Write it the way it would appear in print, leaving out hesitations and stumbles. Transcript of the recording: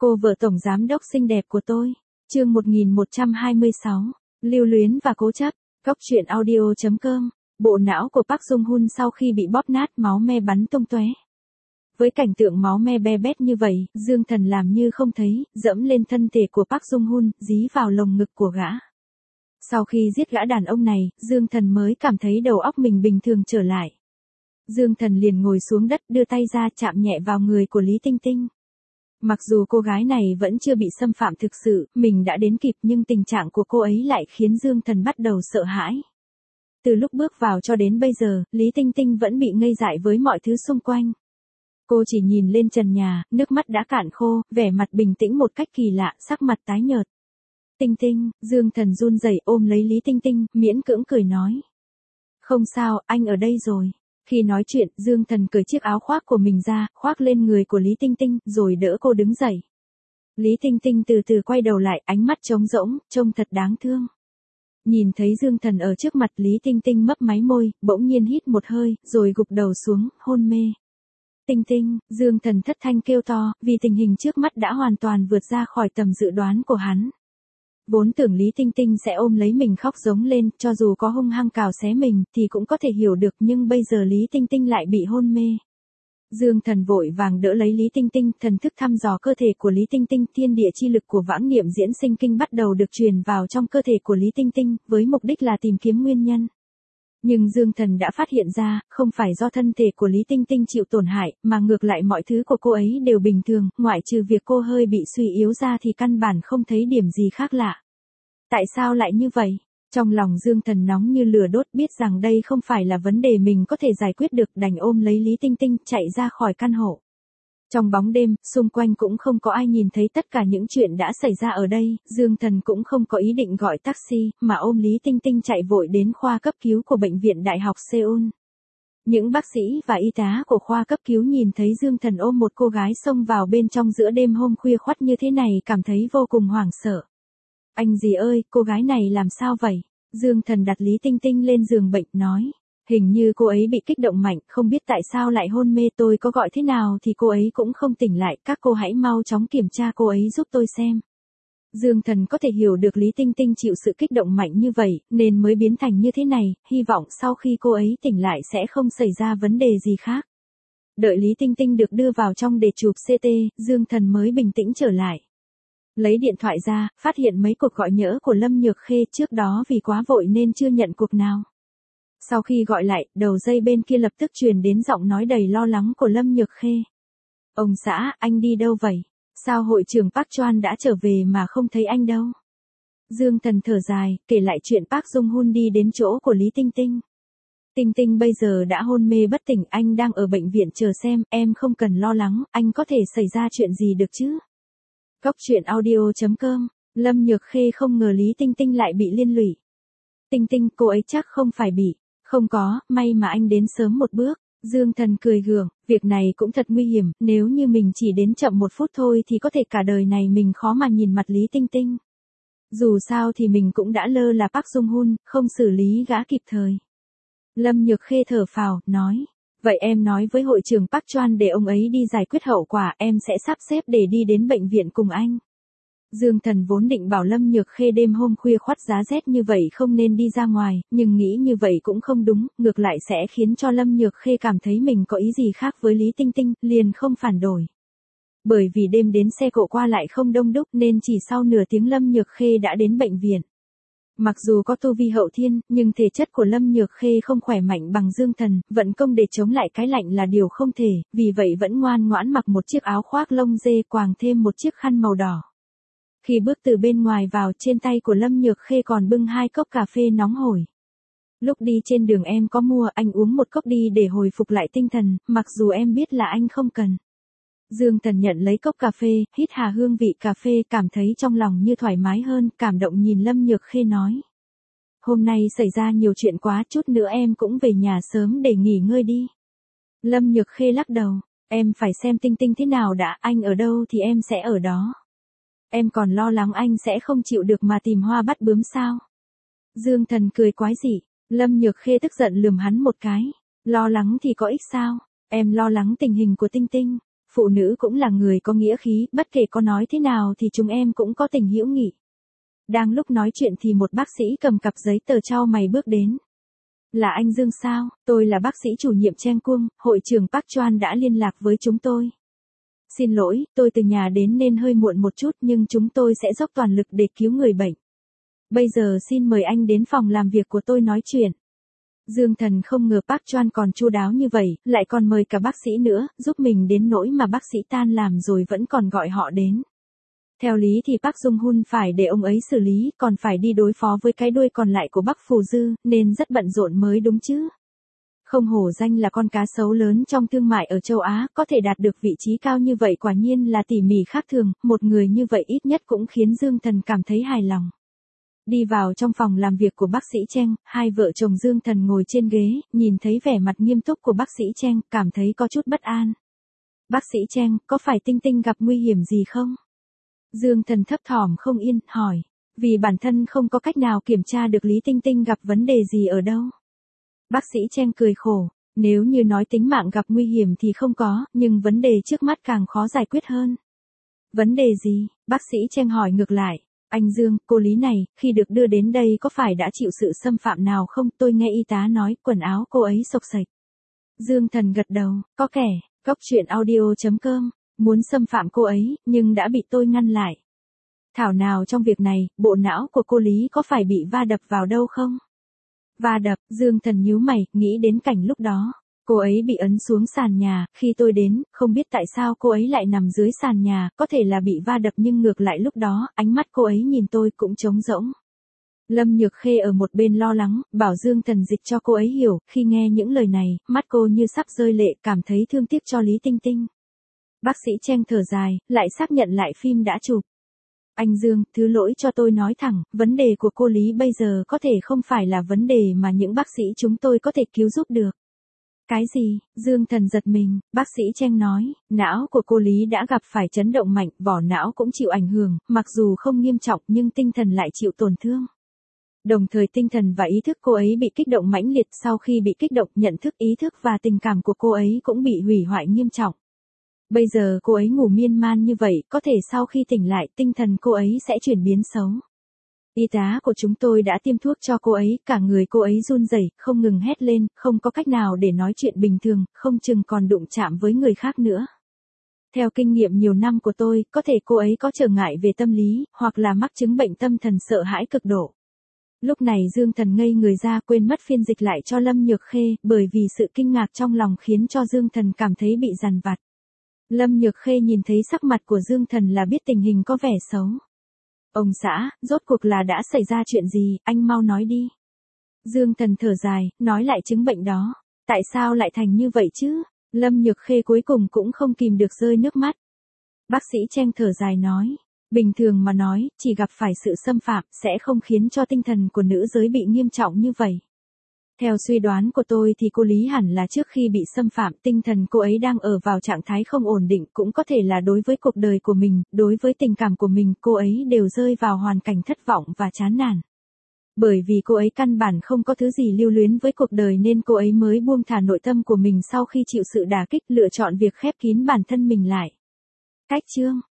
Cô vợ tổng giám đốc xinh đẹp của tôi. Chương 1126. Lưu luyến và cố chấp. Góc truyện audio.com. Bộ não của Park Jung Hoon sau khi bị bóp nát, máu me bắn tung tóe. Với cảnh tượng máu me be bét như vậy, Dương Thần làm như không thấy, dẫm lên thân thể của Park Jung Hoon, dí vào lồng ngực của gã. Sau khi giết gã đàn ông này, Dương Thần mới cảm thấy đầu óc mình bình thường trở lại. Dương Thần liền ngồi xuống đất, đưa tay ra chạm nhẹ vào người của Lý Tinh Tinh. Mặc dù cô gái này vẫn chưa bị xâm phạm thực sự, mình đã đến kịp, nhưng tình trạng của cô ấy lại khiến Dương Thần bắt đầu sợ hãi. Từ lúc bước vào cho đến bây giờ, Lý Tinh Tinh vẫn bị ngây dại với mọi thứ xung quanh. Cô chỉ nhìn lên trần nhà, nước mắt đã cạn khô, vẻ mặt bình tĩnh một cách kỳ lạ, sắc mặt tái nhợt. Tinh Tinh, Dương Thần run rẩy ôm lấy Lý Tinh Tinh, miễn cưỡng cười nói. Không sao, anh ở đây rồi. Khi nói chuyện, Dương Thần cởi chiếc áo khoác của mình ra, khoác lên người của Lý Tinh Tinh, rồi đỡ cô đứng dậy. Lý Tinh Tinh từ từ quay đầu lại, ánh mắt trống rỗng, trông thật đáng thương. Nhìn thấy Dương Thần ở trước mặt, Lý Tinh Tinh mấp máy môi, bỗng nhiên hít một hơi, rồi gục đầu xuống, hôn mê. Tinh Tinh, Dương Thần thất thanh kêu to, vì tình hình trước mắt đã hoàn toàn vượt ra khỏi tầm dự đoán của hắn. Vốn tưởng Lý Tinh Tinh sẽ ôm lấy mình khóc giống lên, cho dù có hung hăng cào xé mình, thì cũng có thể hiểu được, nhưng bây giờ Lý Tinh Tinh lại bị hôn mê. Dương Thần vội vàng đỡ lấy Lý Tinh Tinh, thần thức thăm dò cơ thể của Lý Tinh Tinh, thiên địa chi lực của vãng niệm diễn sinh kinh bắt đầu được truyền vào trong cơ thể của Lý Tinh Tinh, với mục đích là tìm kiếm nguyên nhân. Nhưng Dương Thần đã phát hiện ra, không phải do thân thể của Lý Tinh Tinh chịu tổn hại, mà ngược lại mọi thứ của cô ấy đều bình thường, ngoại trừ việc cô hơi bị suy yếu ra thì căn bản không thấy điểm gì khác lạ. Tại sao lại như vậy? Trong lòng Dương Thần nóng như lửa đốt, biết rằng đây không phải là vấn đề mình có thể giải quyết được, đành ôm lấy Lý Tinh Tinh, chạy ra khỏi căn hộ. Trong bóng đêm, xung quanh cũng không có ai nhìn thấy tất cả những chuyện đã xảy ra ở đây, Dương Thần cũng không có ý định gọi taxi, mà ôm Lý Tinh Tinh chạy vội đến khoa cấp cứu của Bệnh viện Đại học Seoul. Những bác sĩ và y tá của khoa cấp cứu nhìn thấy Dương Thần ôm một cô gái xông vào bên trong giữa đêm hôm khuya khoắt như thế này, cảm thấy vô cùng hoảng sợ. Anh gì ơi, cô gái này làm sao vậy? Dương Thần đặt Lý Tinh Tinh lên giường bệnh, nói. Hình như cô ấy bị kích động mạnh, không biết tại sao lại hôn mê, tôi có gọi thế nào thì cô ấy cũng không tỉnh lại, các cô hãy mau chóng kiểm tra cô ấy giúp tôi xem. Dương Thần có thể hiểu được Lý Tinh Tinh chịu sự kích động mạnh như vậy, nên mới biến thành như thế này, hy vọng sau khi cô ấy tỉnh lại sẽ không xảy ra vấn đề gì khác. Đợi Lý Tinh Tinh được đưa vào trong để chụp CT, Dương Thần mới bình tĩnh trở lại. Lấy điện thoại ra, phát hiện mấy cuộc gọi nhỡ của Lâm Nhược Khê, trước đó vì quá vội nên chưa nhận cuộc nào. Sau khi gọi lại, đầu dây bên kia lập tức truyền đến giọng nói đầy lo lắng của Lâm Nhược Khê. Ông xã, anh đi đâu vậy? Sao hội trưởng Park Choan đã trở về mà không thấy anh đâu? Dương Thần thở dài, kể lại chuyện Park Jung Hoon đi đến chỗ của Lý Tinh Tinh. Tinh Tinh bây giờ đã hôn mê bất tỉnh, anh đang ở bệnh viện chờ xem, em không cần lo lắng, anh có thể xảy ra chuyện gì được chứ? Góc truyện audio.com. Lâm Nhược Khê không ngờ Lý Tinh Tinh lại bị liên lụy. Tinh Tinh, cô ấy chắc không phải bị. Không có, may mà anh đến sớm một bước. Dương Thần cười gượng, việc này cũng thật nguy hiểm, nếu như mình chỉ đến chậm một phút thôi thì có thể cả đời này mình khó mà nhìn mặt Lý Tinh Tinh. Dù sao thì mình cũng đã lơ là Park Jung Hoon, không xử lý gã kịp thời. Lâm Nhược Khê thở phào, nói. Vậy em nói với hội trưởng Park Choan để ông ấy đi giải quyết hậu quả, em sẽ sắp xếp để đi đến bệnh viện cùng anh. Dương Thần vốn định bảo Lâm Nhược Khê đêm hôm khuya khoắt giá rét như vậy không nên đi ra ngoài, nhưng nghĩ như vậy cũng không đúng, ngược lại sẽ khiến cho Lâm Nhược Khê cảm thấy mình có ý gì khác với Lý Tinh Tinh, liền không phản đối. Bởi vì đêm đến xe cộ qua lại không đông đúc nên chỉ sau nửa tiếng Lâm Nhược Khê đã đến bệnh viện. Mặc dù có tu vi hậu thiên, nhưng thể chất của Lâm Nhược Khê không khỏe mạnh bằng Dương Thần, vận công để chống lại cái lạnh là điều không thể, vì vậy vẫn ngoan ngoãn mặc một chiếc áo khoác lông dê, quàng thêm một chiếc khăn màu đỏ. Khi bước từ bên ngoài vào, trên tay của Lâm Nhược Khê còn bưng 2 cốc cà phê nóng hổi. Lúc đi trên đường em có mua, anh uống một cốc đi để hồi phục lại tinh thần, mặc dù em biết là anh không cần. Dương Thần nhận lấy cốc cà phê, hít hà hương vị cà phê, cảm thấy trong lòng như thoải mái hơn, cảm động nhìn Lâm Nhược Khê nói. Hôm nay xảy ra nhiều chuyện quá, chút nữa em cũng về nhà sớm để nghỉ ngơi đi. Lâm Nhược Khê lắc đầu, em phải xem Tinh Tinh thế nào đã, anh ở đâu thì em sẽ ở đó. Em còn lo lắng anh sẽ không chịu được mà tìm hoa bắt bướm sao? Dương Thần cười quái dị, Lâm Nhược Khê tức giận lườm hắn một cái. Lo lắng thì có ích sao? Em lo lắng tình hình của Tinh Tinh. phụ nữ cũng là người có nghĩa khí, bất kể có nói thế nào thì chúng em cũng có tình hữu nghị. Đang lúc nói chuyện thì một bác sĩ cầm cặp giấy tờ chau mày bước đến. Là anh Dương sao? Tôi là bác sĩ chủ nhiệm Trang Cung, hội trưởng Park Choan đã liên lạc với chúng tôi. Xin lỗi, tôi từ nhà đến nên hơi muộn một chút nhưng chúng tôi sẽ dốc toàn lực để cứu người bệnh. Bây giờ xin mời anh đến phòng làm việc của tôi nói chuyện. Dương Thần không ngờ Park Choan còn chu đáo như vậy, lại còn mời cả bác sĩ nữa, giúp mình đến nỗi mà bác sĩ tan làm rồi vẫn còn gọi họ đến. Theo lý thì Park Jung Hun phải để ông ấy xử lý, còn phải đi đối phó với cái đuôi còn lại của Bắc Phù Dư, nên rất bận rộn mới đúng chứ. Không hổ danh là con cá sấu lớn trong thương mại ở châu Á, có thể đạt được vị trí cao như vậy quả nhiên là tỉ mỉ khác thường, một người như vậy ít nhất cũng khiến Dương Thần cảm thấy hài lòng. Đi vào trong phòng làm việc của bác sĩ Cheng, hai vợ chồng Dương Thần ngồi trên ghế, nhìn thấy vẻ mặt nghiêm túc của bác sĩ Cheng, cảm thấy có chút bất an. Bác sĩ Cheng, có phải Tinh Tinh gặp nguy hiểm gì không? Dương Thần thấp thỏm không yên, hỏi. Vì bản thân không có cách nào kiểm tra được Lý Tinh Tinh gặp vấn đề gì ở đâu. Bác sĩ Cheng cười khổ. Nếu như nói tính mạng gặp nguy hiểm thì không có, nhưng vấn đề trước mắt càng khó giải quyết hơn. Vấn đề gì? Bác sĩ Cheng hỏi ngược lại. Anh Dương, cô Lý này, khi được đưa đến đây có phải đã chịu sự xâm phạm nào không? Tôi nghe y tá nói, quần áo cô ấy xộc xệch. Dương Thần gật đầu, có kẻ, Góc Truyện Audio.com, muốn xâm phạm cô ấy, nhưng đã bị tôi ngăn lại. Thảo nào trong việc này, bộ não của cô Lý có phải bị va đập vào đâu không? Va đập, Dương Thần nhíu mày, nghĩ đến cảnh lúc đó. Cô ấy bị ấn xuống sàn nhà, khi tôi đến, không biết tại sao cô ấy lại nằm dưới sàn nhà, có thể là bị va đập nhưng ngược lại lúc đó, ánh mắt cô ấy nhìn tôi cũng trống rỗng. Lâm Nhược Khê ở một bên lo lắng, bảo Dương Thần dịch cho cô ấy hiểu, khi nghe những lời này, mắt cô như sắp rơi lệ, cảm thấy thương tiếc cho Lý Tinh Tinh. Bác sĩ Cheng thở dài, lại xác nhận lại phim đã chụp. Anh Dương, thứ lỗi cho tôi nói thẳng, vấn đề của cô Lý bây giờ có thể không phải là vấn đề mà những bác sĩ chúng tôi có thể cứu giúp được. Cái gì? Dương Thần giật mình, bác sĩ Cheng nói, não của cô Lý đã gặp phải chấn động mạnh, vỏ não cũng chịu ảnh hưởng, mặc dù không nghiêm trọng nhưng tinh thần lại chịu tổn thương. Đồng thời tinh thần và ý thức cô ấy bị kích động mãnh liệt, sau khi bị kích động, nhận thức, ý thức và tình cảm của cô ấy cũng bị hủy hoại nghiêm trọng. Bây giờ cô ấy ngủ miên man như vậy, có thể sau khi tỉnh lại, tinh thần cô ấy sẽ chuyển biến xấu. Y tá của chúng tôi đã tiêm thuốc cho cô ấy, cả người cô ấy run rẩy, không ngừng hét lên, không có cách nào để nói chuyện bình thường, không chừng còn đụng chạm với người khác nữa. Theo kinh nghiệm nhiều năm của tôi, có thể cô ấy có trở ngại về tâm lý, hoặc là mắc chứng bệnh tâm thần sợ hãi cực độ. Lúc này Dương Thần ngây người ra, quên mất phiên dịch lại cho Lâm Nhược Khê, bởi vì sự kinh ngạc trong lòng khiến cho Dương Thần cảm thấy bị dằn vặt. Lâm Nhược Khê nhìn thấy sắc mặt của Dương Thần là biết tình hình có vẻ xấu. Ông xã, rốt cuộc là đã xảy ra chuyện gì, anh mau nói đi. Dương Thần thở dài, nói lại chứng bệnh đó. Tại sao lại thành như vậy chứ? Lâm Nhược Khê cuối cùng cũng không kìm được rơi nước mắt. Bác sĩ Cheng thở dài nói. Bình thường mà nói, chỉ gặp phải sự xâm phạm, sẽ không khiến cho tinh thần của nữ giới bị nghiêm trọng như vậy. Theo suy đoán của tôi thì cô Lý hẳn là trước khi bị xâm phạm, tinh thần cô ấy đang ở vào trạng thái không ổn định, cũng có thể là đối với cuộc đời của mình, đối với tình cảm của mình, cô ấy đều rơi vào hoàn cảnh thất vọng và chán nản. Bởi vì cô ấy căn bản không có thứ gì lưu luyến với cuộc đời nên cô ấy mới buông thả nội tâm của mình sau khi chịu sự đả kích, lựa chọn việc khép kín bản thân mình lại. Cách chương